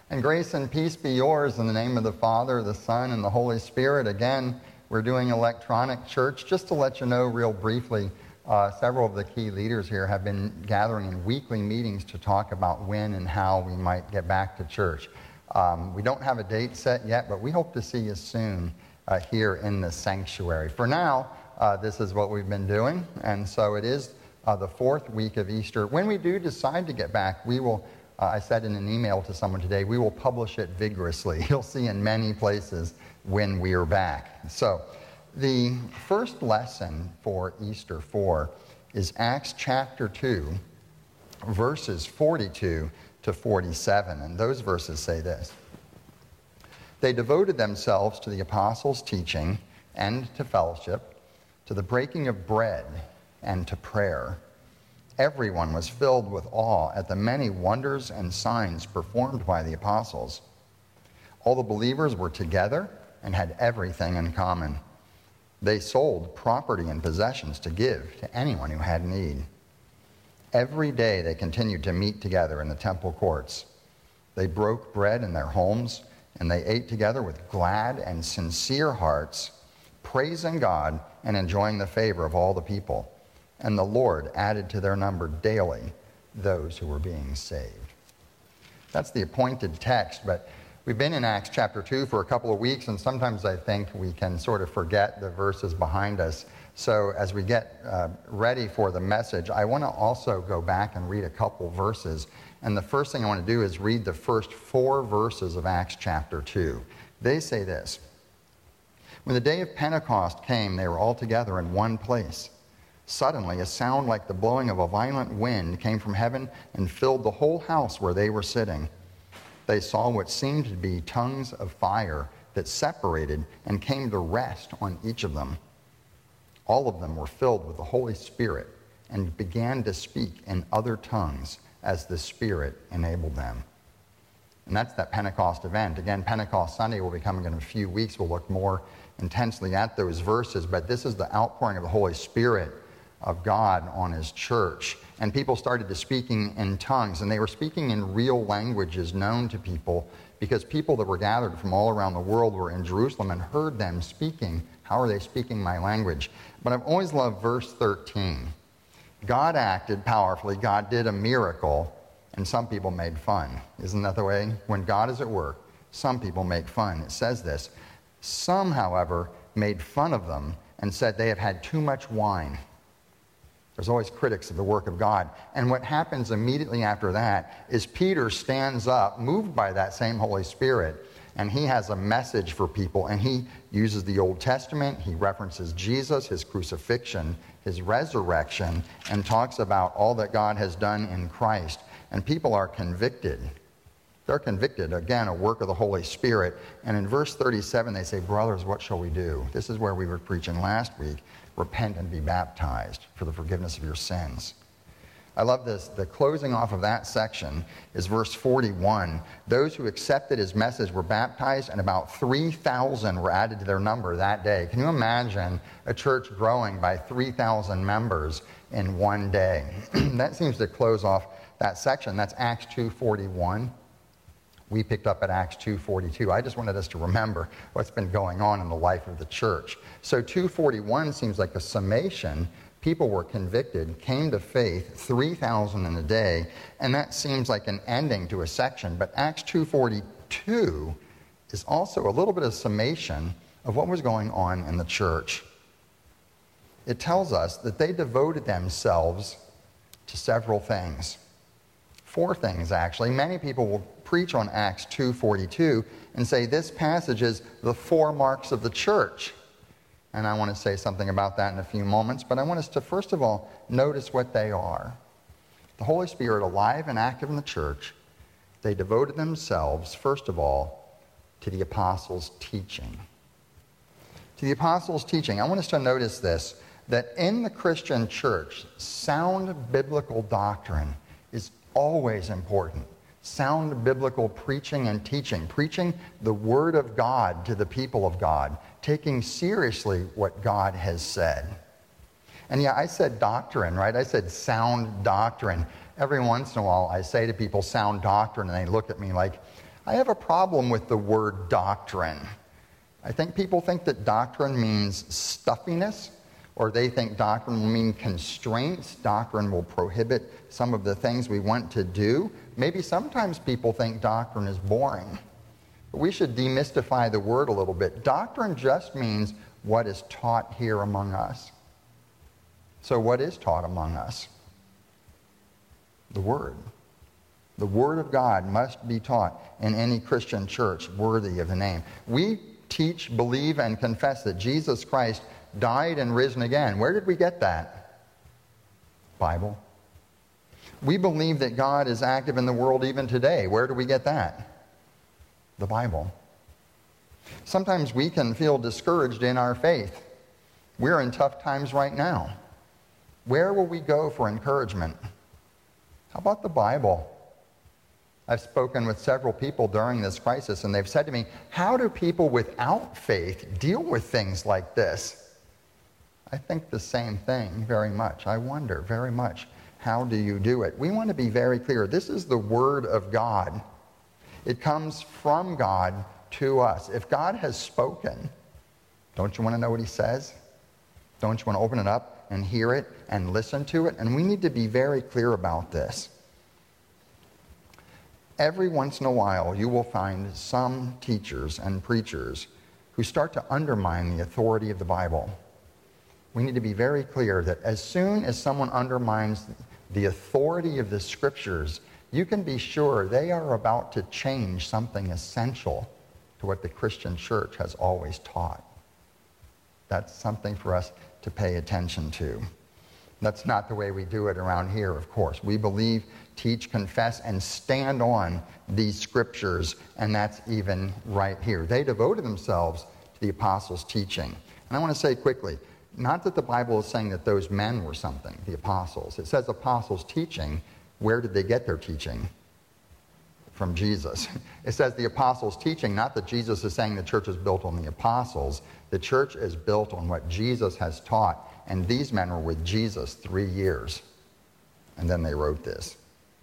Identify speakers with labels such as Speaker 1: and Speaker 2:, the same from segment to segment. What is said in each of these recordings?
Speaker 1: And grace and peace be yours in the name of the Father, the Son, and the Holy Spirit. Again, we're doing electronic church. Just to let you know real briefly, several of the key leaders here have been gathering in weekly meetings to talk about when and how we might get back to church. We don't have a date set yet, but we hope to see you soon here in the sanctuary. For now, this is what we've been doing, and so it is the fourth week of Easter. When we do decide to get back, we will, I said in an email to someone today, we will publish it vigorously. You'll see in many places when we are back. So the first lesson for Easter 4 is Acts chapter 2, verses 42 to 47. And those verses say this: They devoted themselves to the apostles' teaching and to fellowship, to the breaking of bread and to prayer. Everyone was filled with awe at the many wonders and signs performed by the apostles. All the believers were together and had everything in common. They sold property and possessions to give to anyone who had need. Every day they continued to meet together in the temple courts. They broke bread in their homes, and they ate together with glad and sincere hearts, praising God and enjoying the favor of all the people. And the Lord added to their number daily those who were being saved. That's the appointed text, but we've been in Acts chapter 2 for a couple of weeks, and sometimes I think we can sort of forget the verses behind us. So as we get ready for the message, I want to also go back and read a couple verses. And the first thing I want to do is read the first 4 verses of Acts chapter 2. They say this: When the day of Pentecost came, they were all together in one place. Suddenly, a sound like the blowing of a violent wind came from heaven and filled the whole house where they were sitting. They saw what seemed to be tongues of fire that separated and came to rest on each of them. All of them were filled with the Holy Spirit and began to speak in other tongues as the Spirit enabled them. And that's that Pentecost event. Again, Pentecost Sunday will be coming in a few weeks. We'll look more intensely at those verses, but this is the outpouring of the Holy Spirit of God on his church. And people started to speaking in tongues, and they were speaking in real languages known to people, because people that were gathered from all around the world were in Jerusalem and heard them speaking. How are they speaking my language? But I've always loved verse 13. God acted powerfully. God did a miracle, and some people made fun. Isn't that the way? When God is at work, some people make fun. It says this: Some, however, made fun of them and said they have had too much wine. There's always critics of the work of God. And what happens immediately after that is Peter stands up, moved by that same Holy Spirit, and he has a message for people. And he uses the Old Testament. He references Jesus, his crucifixion, his resurrection, and talks about all that God has done in Christ. And people are convicted. They're convicted, again, a work of the Holy Spirit. And in verse 37, they say, Brothers, what shall we do? This is where we were preaching last week. Repent and be baptized for the forgiveness of your sins. I love this. The closing off of that section is verse 41. Those who accepted his message were baptized, and about 3,000 were added to their number that day. Can you imagine a church growing by 3,000 members in one day? That seems to close off that section. That's Acts 2:41. We picked up at Acts 2:42. I just wanted us to remember what's been going on in the life of the church. So 2:41 seems like a summation. People were convicted, came to faith, 3,000 in a day, and that seems like an ending to a section. But Acts 2:42 is also a little bit of summation of what was going on in the church. It tells us that they devoted themselves to several things. 4 things, actually. Many people will preach on Acts 2:42 and say this passage is the 4 marks of the church. And I want to say something about that in a few moments, but I want us to first of all notice what they are. The Holy Spirit alive and active in the church. They devoted themselves, first of all, to the apostles' teaching. To the apostles' teaching. I want us to notice this, that in the Christian church, sound biblical doctrine is always important. Sound biblical preaching and teaching. Preaching the Word of God to the people of God. Taking seriously what God has said. And yeah, I said doctrine, right? I said sound doctrine. Every once in a while, I say to people sound doctrine, and they look at me like, I have a problem with the word doctrine. I think people think that doctrine means stuffiness, or they think doctrine will mean constraints. Doctrine will prohibit some of the things we want to do. Maybe sometimes people think doctrine is boring. But we should demystify the word a little bit. Doctrine just means what is taught here among us. So what is taught among us? The Word. The Word of God must be taught in any Christian church worthy of the name. We teach, believe, and confess that Jesus Christ died and risen again. Where did we get that? Bible. We believe that God is active in the world even today. Where do we get that? The Bible. Sometimes we can feel discouraged in our faith. We're in tough times right now. Where will we go for encouragement? How about the Bible? I've spoken with several people during this crisis, and they've said to me, how do people without faith deal with things like this? I think the same thing very much. I wonder very much, how do you do it? We want to be very clear. This is the Word of God. It comes from God to us. If God has spoken, don't you want to know what He says? Don't you want to open it up and hear it and listen to it? And we need to be very clear about this. Every once in a while, you will find some teachers and preachers who start to undermine the authority of the Bible. We need to be very clear that as soon as someone undermines the authority of the Scriptures, you can be sure they are about to change something essential to what the Christian church has always taught. That's something for us to pay attention to. That's not the way we do it around here, of course. We believe, teach, confess, and stand on these Scriptures, and that's even right here. They devoted themselves to the apostles' teaching. And I want to say quickly, not that the Bible is saying that those men were something, the apostles. It says apostles' teaching. Where did they get their teaching? From Jesus. It says the apostles' teaching, not that Jesus is saying the church is built on the apostles. The church is built on what Jesus has taught. And these men were with Jesus 3 years. And then they wrote this.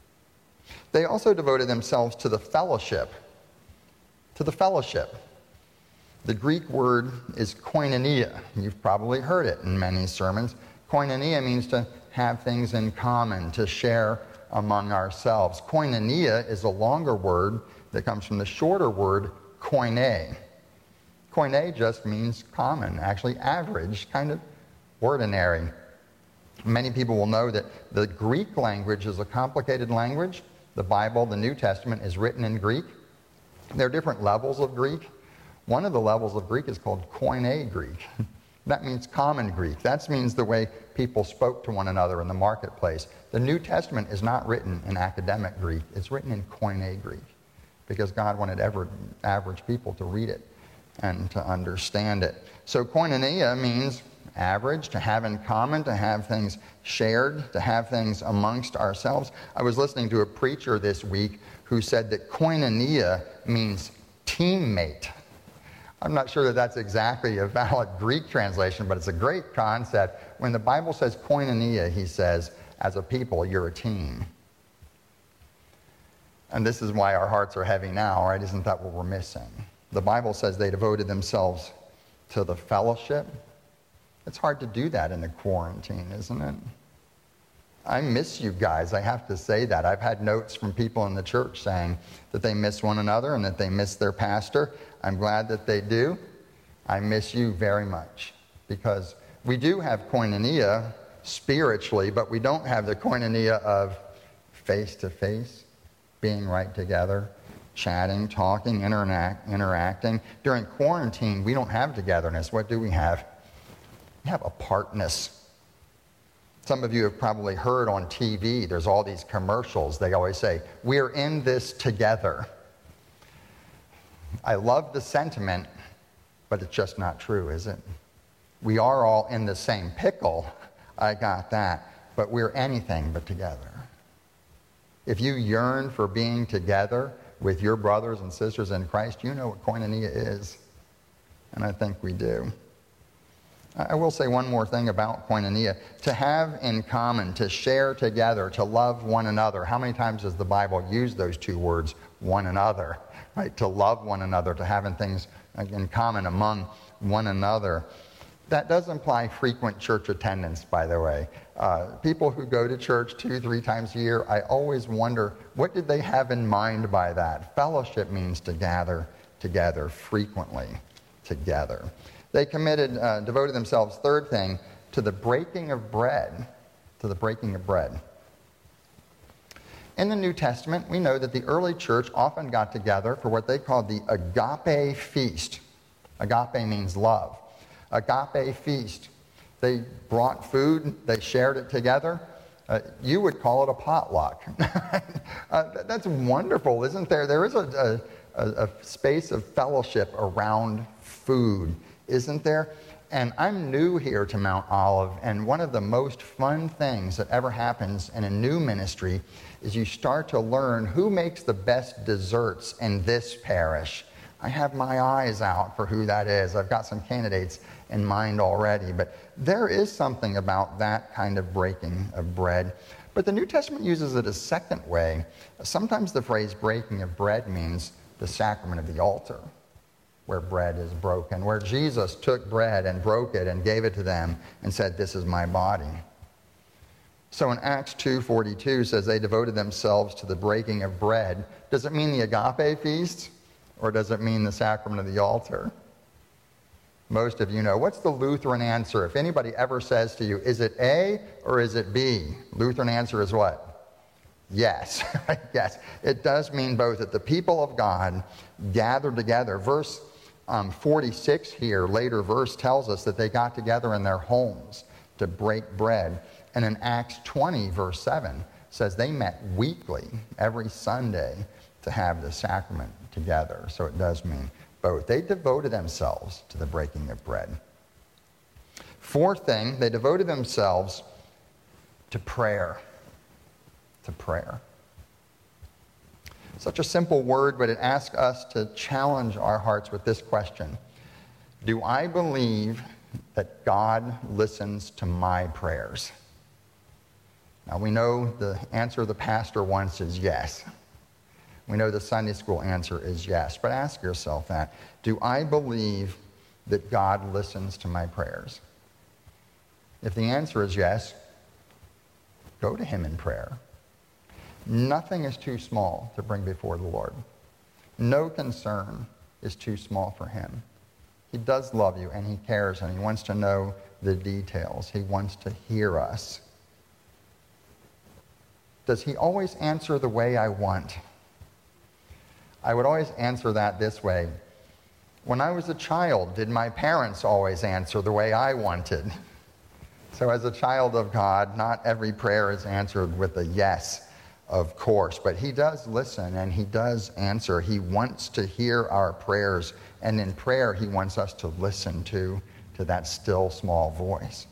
Speaker 1: They also devoted themselves to the fellowship. To the fellowship. The Greek word is koinonia. You've probably heard it in many sermons. Koinonia means to have things in common, to share among ourselves. Koinonia is a longer word that comes from the shorter word koine. Koine just means common, actually average, kind of ordinary. Many people will know that the Greek language is a complicated language. The Bible, the New Testament, is written in Greek. There are different levels of Greek. One of the levels of Greek is called Koine Greek. That means common Greek. That means the way people spoke to one another in the marketplace. The New Testament is not written in academic Greek. It's written in Koine Greek because God wanted average people to read it and to understand it. So koinonia means average, to have in common, to have things shared, to have things amongst ourselves. I was listening to a preacher this week who said that koinonia means teammate. I'm not sure that that's exactly a valid Greek translation, but it's a great concept. When the Bible says koinonia, he says, as a people, you're a team. And this is why our hearts are heavy now, right? Isn't that what we're missing? The Bible says they devoted themselves to the fellowship. It's hard to do that in the quarantine, isn't it? I miss you guys. I have to say that. I've had notes from people in the church saying that they miss one another and that they miss their pastor. I'm glad that they do. I miss you very much because we do have koinonia spiritually, but we don't have the koinonia of face-to-face, being right together, chatting, talking, interacting. During quarantine, we don't have togetherness. What do we have? We have apartness. Some of you have probably heard on TV, there's all these commercials. They always say, we're in this together. I love the sentiment, but it's just not true, is it? We are all in the same pickle. I got that. But we're anything but together. If you yearn for being together with your brothers and sisters in Christ, you know what koinonia is. And I think we do. I will say one more thing about koinonia. To have in common, to share together, to love one another. How many times does the Bible use those two words, one another? right? To love one another, to having things in common among one another. That does imply frequent church attendance, by the way. People who go to church 2-3 times a year, I always wonder, what did they have in mind by that? Fellowship means to gather together frequently together. They devoted themselves, third thing, to the breaking of bread. To the breaking of bread. In the New Testament, we know that the early church often got together for what they called the agape feast. Agape means love. Agape feast. They brought food, they shared it together. You would call it a potluck. That's wonderful, isn't there? There is a space of fellowship around food, isn't there? And I'm new here to Mount Olive, and one of the most fun things that ever happens in a new ministry is you start to learn who makes the best desserts in this parish. I have my eyes out for who that is. I've got some candidates in mind already, but there is something about that kind of breaking of bread. But the New Testament uses it a second way. Sometimes the phrase breaking of bread means the sacrament of the altar, where bread is broken, where Jesus took bread and broke it and gave it to them and said, "This is my body." So in Acts 2:42 says they devoted themselves to the breaking of bread. Does it mean the agape feast, or does it mean the sacrament of the altar? Most of you know. What's the Lutheran answer? If anybody ever says to you, is it A or is it B? Lutheran answer is what? Yes. Yes. It does mean both, that the people of God gathered together. Verse 46 here, later verse, tells us that they got together in their homes to break bread. And in Acts 20, verse 7, says they met weekly, every Sunday, to have the sacrament together. So it does mean both. They devoted themselves to the breaking of bread. Fourth thing, they devoted themselves to prayer. To prayer. Such a simple word, but it asks us to challenge our hearts with this question. Do I believe that God listens to my prayers? Now we know the answer the pastor wants is yes. We know the Sunday school answer is yes, but ask yourself that. Do I believe that God listens to my prayers? If the answer is yes, go to him in prayer. Nothing is too small to bring before the Lord. No concern is too small for him. He does love you, and he cares, and he wants to know the details. He wants to hear us. Does he always answer the way I want? I would always answer that this way. When I was a child, did my parents always answer the way I wanted? So as a child of God, not every prayer is answered with a yes, of course, but he does listen and he does answer. He wants to hear our prayers, and in prayer he wants us to listen to that still small voice.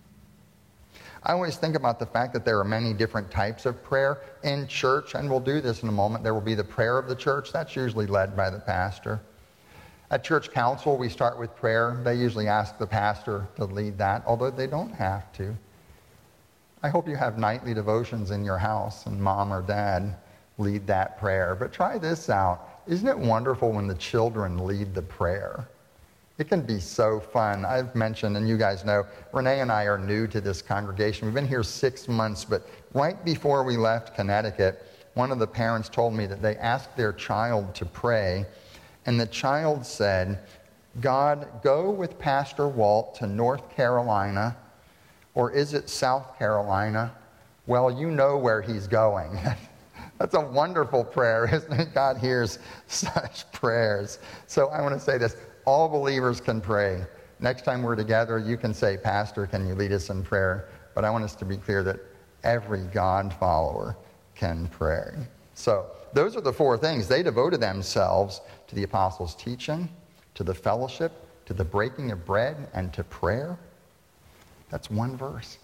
Speaker 1: I always think about the fact that there are many different types of prayer in church, and we'll do this in a moment. There will be the prayer of the church. That's usually led by the pastor. At church council, we start with prayer. They usually ask the pastor to lead that, although they don't have to. I hope you have nightly devotions in your house and mom or dad lead that prayer. But try this out. Isn't it wonderful when the children lead the prayer? It can be so fun. I've mentioned, and you guys know, Renee and I are new to this congregation. We've been here 6 months, but right before we left Connecticut, one of the parents told me that they asked their child to pray, and the child said, "God, go with Pastor Walt to North Carolina, or is it South Carolina? Well, you know where he's going." That's a wonderful prayer, isn't it? God hears such prayers. So I want to say this. All believers can pray. Next time we're together, you can say, "Pastor, can you lead us in prayer?" But I want us to be clear that every God follower can pray. So those are the four things. They devoted themselves to the apostles' teaching, to the fellowship, to the breaking of bread, and to prayer. That's one verse.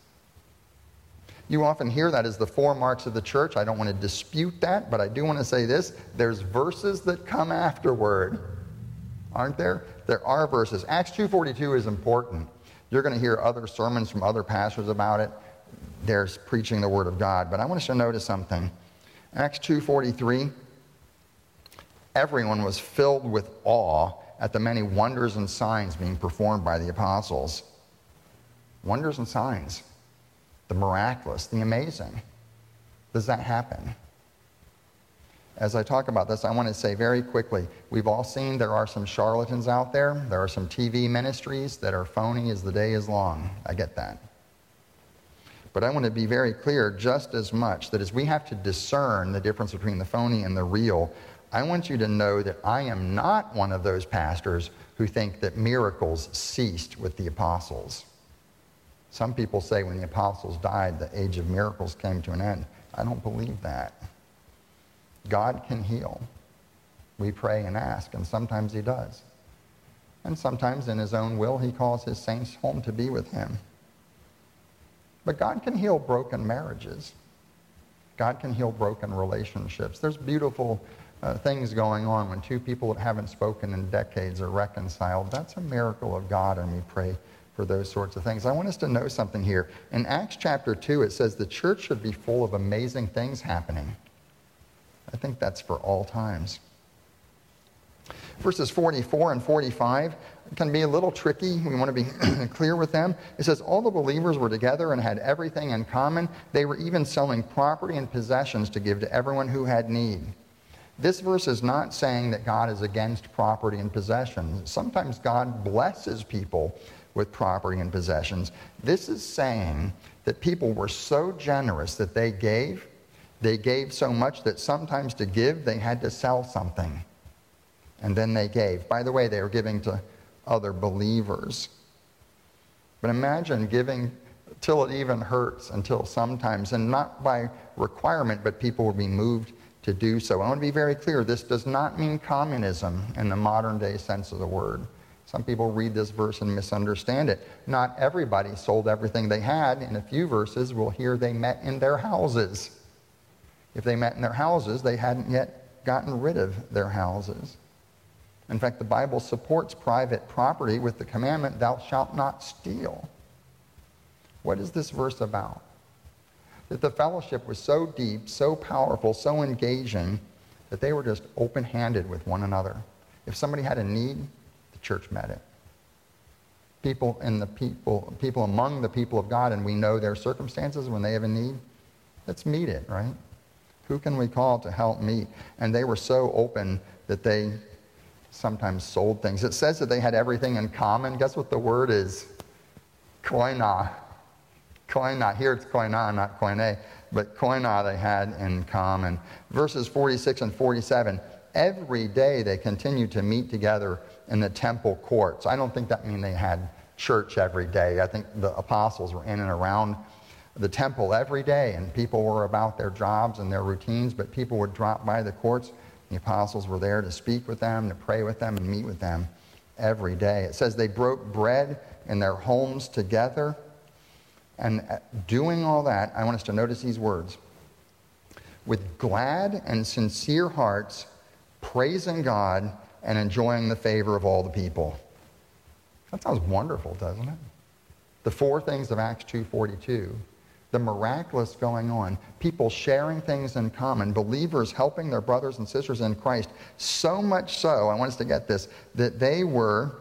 Speaker 1: You often hear that as the four marks of the church. I don't want to dispute that, but I do want to say this. There's verses that come afterward. Aren't there? There are verses. Acts 2:42 is important. You're going to hear other sermons from other pastors about it. There's preaching the Word of God. But I want us to notice something. Acts 2:43, Everyone was filled with awe at the many wonders and signs being performed by the apostles. Wonders and signs. The miraculous, the amazing. Does that happen? As I talk about this, I want to say very quickly, we've all seen there are some charlatans out there. There are some TV ministries that are phony as the day is long. I get that. But I want to be very clear just as much that as we have to discern the difference between the phony and the real, I want you to know that I am not one of those pastors who think that miracles ceased with the apostles. Some people say when the apostles died, the age of miracles came to an end. I don't believe that. God can heal. We pray and ask, and sometimes he does. And sometimes in his own will, he calls his saints home to be with him. But God can heal broken marriages. God can heal broken relationships. There's beautiful things going on when two people that haven't spoken in decades are reconciled. That's a miracle of God, and we pray for those sorts of things. I want us to know something here. In Acts chapter 2, it says the church should be full of amazing things happening. I think that's for all times. Verses 44 and 45 can be a little tricky. We want to be clear with them. It says, all the believers were together and had everything in common. They were even selling property and possessions to give to everyone who had need. This verse is not saying that God is against property and possessions. Sometimes God blesses people with property and possessions. This is saying that people were so generous that they gave. They gave so much that sometimes to give, they had to sell something. And then they gave. By the way, they were giving to other believers. But imagine giving till it even hurts, until sometimes, and not by requirement, but people will be moved to do so. I want to be very clear. This does not mean communism in the modern day sense of the word. Some people read this verse and misunderstand it. Not everybody sold everything they had. In a few verses, we'll hear they met in their houses. If they met in their houses, they hadn't yet gotten rid of their houses. In fact, the Bible supports private property with the commandment, thou shalt not steal. What is this verse about? That the fellowship was so deep, so powerful, so engaging, that they were just open-handed with one another. If somebody had a need, the church met it. People among the people of God, and we know their circumstances when they have a need, let's meet it, right? Who can we call to help meet? And they were so open that they sometimes sold things. It says that they had everything in common. Guess what the word is? Koina. Koina. Here it's koina, not koine. But koina they had in common. Verses 46 and 47. Every day they continued to meet together in the temple courts. I don't think that means they had church every day. I think the apostles were in and around the temple every day, and people were about their jobs and their routines, but people would drop by the courts. The apostles were there to speak with them, to pray with them, and meet with them every day. It says they broke bread in their homes together. And doing all that, I want us to notice these words. With glad and sincere hearts, praising God and enjoying the favor of all the people. That sounds wonderful, doesn't it? The four things of Acts 2:42. The miraculous going on, people sharing things in common, believers helping their brothers and sisters in Christ, so much so, I want us to get this, that they were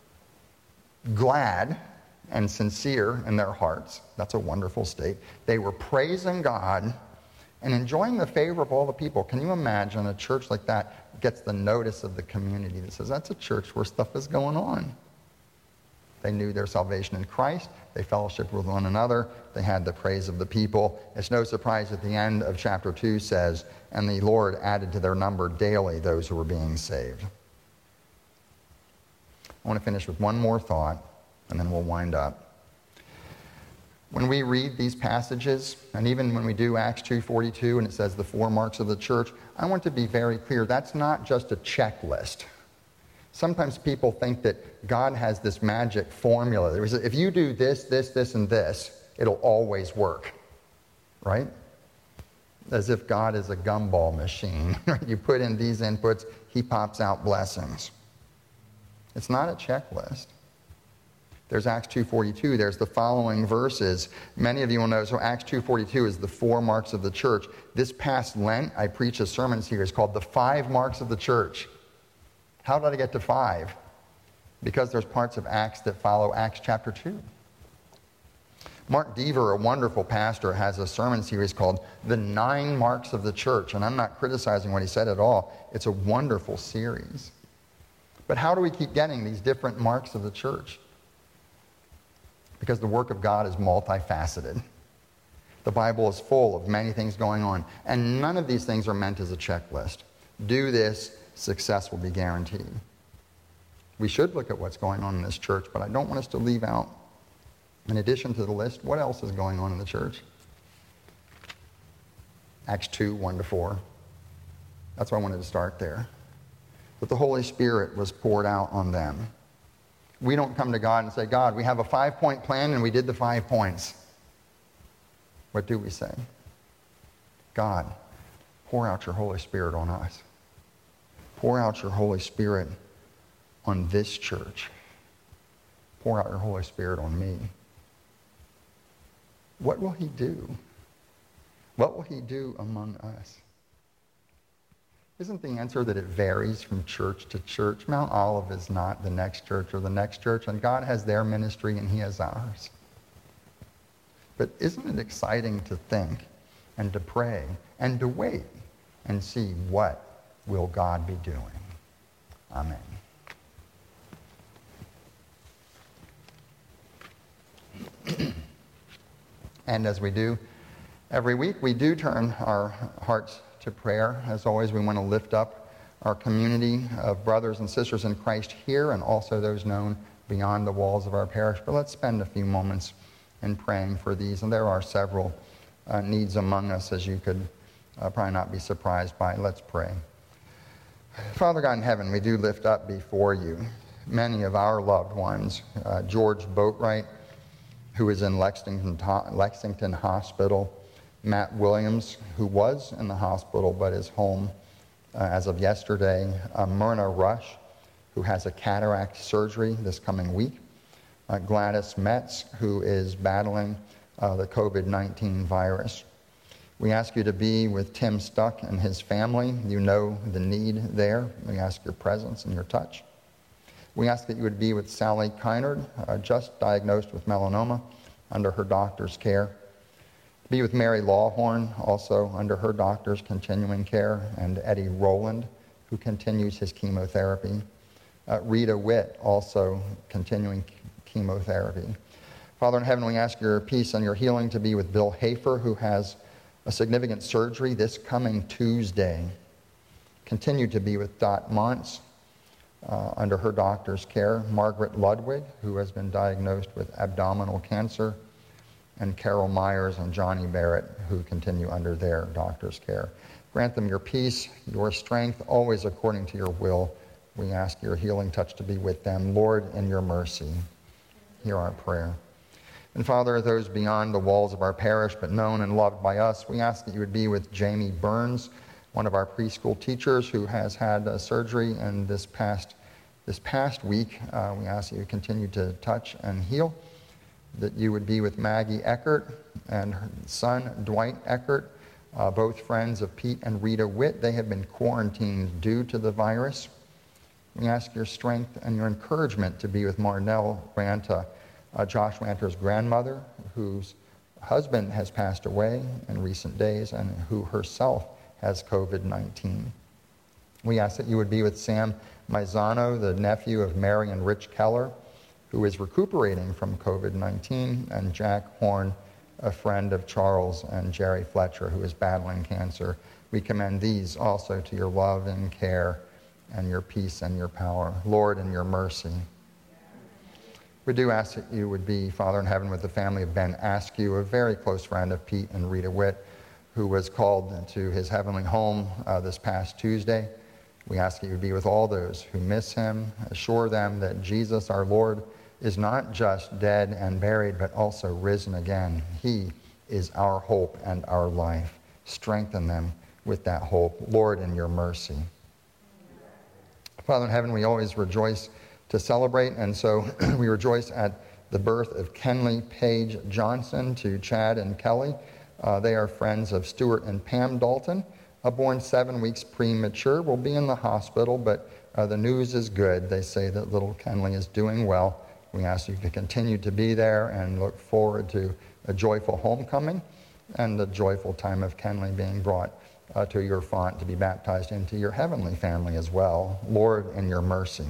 Speaker 1: glad and sincere in their hearts. That's a wonderful state. They were praising God and enjoying the favor of all the people. Can you imagine a church like that gets the notice of the community that says, that's a church where stuff is going on? They knew their salvation in Christ. They fellowshiped with one another. They had the praise of the people. It's no surprise at the end of chapter 2 says, and the Lord added to their number daily those who were being saved. I want to finish with one more thought, and then we'll wind up. When we read these passages, and even when we do Acts 2:42, and it says the four marks of the church, I want to be very clear. That's not just a checklist. Sometimes people think that God has this magic formula. If you do this, this, this, and this, it'll always work, right? As if God is a gumball machine. You put in these inputs, he pops out blessings. It's not a checklist. There's Acts 2:42. There's the following verses. Many of you will know, so Acts 2:42 is the 4 marks of the church. This past Lent, I preached a sermon series called The 5 Marks of the Church. How did I get to 5? Because there's parts of Acts that follow Acts chapter 2. Mark Deaver, a wonderful pastor, has a sermon series called The 9 Marks of the Church. And I'm not criticizing what he said at all. It's a wonderful series. But how do we keep getting these different marks of the church? Because the work of God is multifaceted. The Bible is full of many things going on. And none of these things are meant as a checklist. Do this, success will be guaranteed. We should look at what's going on in this church, but I don't want us to leave out, in addition to the list, what else is going on in the church? Acts 2, 1-4. That's why I wanted to start there. That the Holy Spirit was poured out on them. We don't come to God and say, God, we have a 5-point plan and we did the 5 points. What do we say? God, pour out your Holy Spirit on us. Pour out your Holy Spirit on this church. Pour out your Holy Spirit on me. What will he do? What will he do among us? Isn't the answer that it varies from church to church? Mount Olive is not the next church or the next church, and God has their ministry and he has ours. But isn't it exciting to think and to pray and to wait and see what will God be doing? Amen. And as we do every week, we do turn our hearts to prayer. As always, we want to lift up our community of brothers and sisters in Christ here and also those known beyond the walls of our parish. But let's spend a few moments in praying for these. And there are several needs among us, as you could probably not be surprised by. Let's pray. Father God in heaven, we do lift up before you many of our loved ones. George Boatwright, who is in Lexington Hospital. Matt Williams, who was in the hospital but is home as of yesterday. Myrna Rush, who has a cataract surgery this coming week. Gladys Metz, who is battling the COVID-19 virus. We ask you to be with Tim Stuck and his family. You know the need there. We ask your presence and your touch. We ask that you would be with Sally Kynard, just diagnosed with melanoma, under her doctor's care. Be with Mary Lawhorn, also under her doctor's continuing care, and Eddie Rowland, who continues his chemotherapy. Rita Witt, also continuing chemotherapy. Father in heaven, we ask your peace and your healing to be with Bill Hafer, who has a significant surgery this coming Tuesday. Continue to be with Dot Montz, under her doctor's care. Margaret Ludwig, who has been diagnosed with abdominal cancer. And Carol Myers and Johnny Barrett, who continue under their doctor's care. Grant them your peace, your strength, always according to your will. We ask your healing touch to be with them. Lord, in your mercy, hear our prayer. And Father, those beyond the walls of our parish, but known and loved by us, we ask that you would be with Jamie Burns, one of our preschool teachers who has had surgery in this past week. We ask that you continue to touch and heal. That you would be with Maggie Eckert and her son, Dwight Eckert, both friends of Pete and Rita Witt. They have been quarantined due to the virus. We ask your strength and your encouragement to be with Marnell Ranta, Josh Ranter's grandmother, whose husband has passed away in recent days and who herself has COVID-19. We ask that you would be with Sam Maizano, the nephew of Mary and Rich Keller, who is recuperating from COVID-19, and Jack Horn, a friend of Charles and Jerry Fletcher, who is battling cancer. We commend these also to your love and care and your peace and your power. Lord, in your mercy. We do ask that you would be, Father in heaven, with the family of Ben Askew, a very close friend of Pete and Rita Witt, who was called to his heavenly home this past Tuesday. We ask that you would be with all those who miss him. Assure them that Jesus, our Lord, is not just dead and buried, but also risen again. He is our hope and our life. Strengthen them with that hope. Lord, in your mercy. Father in heaven, we always rejoice to celebrate, and so we rejoice at the birth of Kenley Page Johnson to Chad and Kelly. They are friends of Stuart and Pam Dalton. Born 7 weeks premature, will be in the hospital, but the news is good. They say that little Kenley is doing well. We ask you to continue to be there and look forward to a joyful homecoming and the joyful time of Kenley being brought to your font to be baptized into your heavenly family as well. Lord, in your mercy.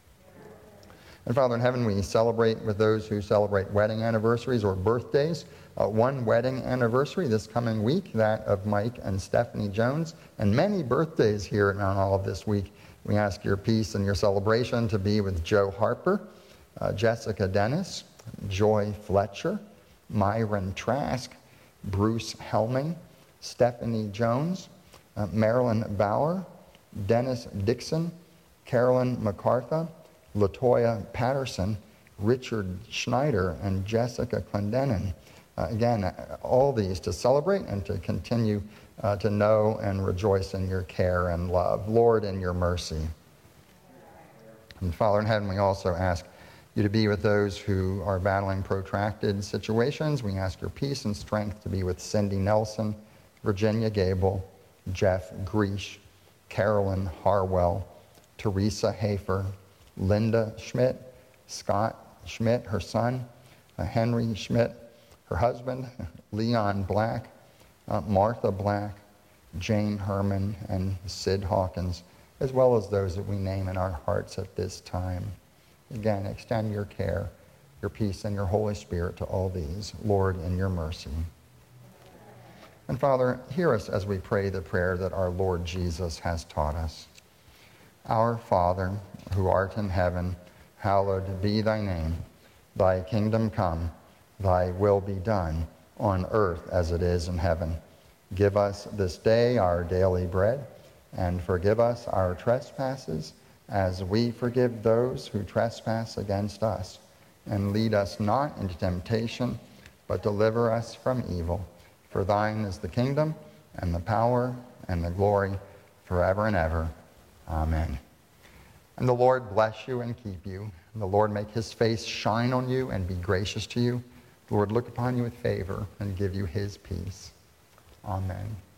Speaker 1: And Father in heaven, we celebrate with those who celebrate wedding anniversaries or birthdays. One wedding anniversary this coming week, that of Mike and Stephanie Jones, and many birthdays here on all of this week. We ask your peace and your celebration to be with Joe Harper, Jessica Dennis, Joy Fletcher, Myron Trask, Bruce Helming, Stephanie Jones, Marilyn Bauer, Dennis Dixon, Carolyn MacArthur, Latoya Patterson, Richard Schneider, and Jessica Clendenin. Again, all these to celebrate and to continue to know and rejoice in your care and love. Lord, in your mercy. And Father in heaven, we also ask you to be with those who are battling protracted situations. We ask your peace and strength to be with Cindy Nelson, Virginia Gable, Jeff Griesch, Carolyn Harwell, Teresa Hafer, Linda Schmidt, Scott Schmidt, her son, Henry Schmidt, her husband, Leon Black, Martha Black, Jane Herman, and Sid Hawkins, as well as those that we name in our hearts at this time. Again, extend your care, your peace, and your Holy Spirit to all these, Lord, in your mercy. And Father, hear us as we pray the prayer that our Lord Jesus has taught us. Our Father, who art in heaven, hallowed be thy name. Thy kingdom come, thy will be done, on earth as it is in heaven. Give us this day our daily bread, and forgive us our trespasses, as we forgive those who trespass against us. And lead us not into temptation, but deliver us from evil. For thine is the kingdom, and the power, and the glory, forever and ever. Amen. And the Lord bless you and keep you. And the Lord make his face shine on you and be gracious to you. The Lord look upon you with favor and give you his peace. Amen.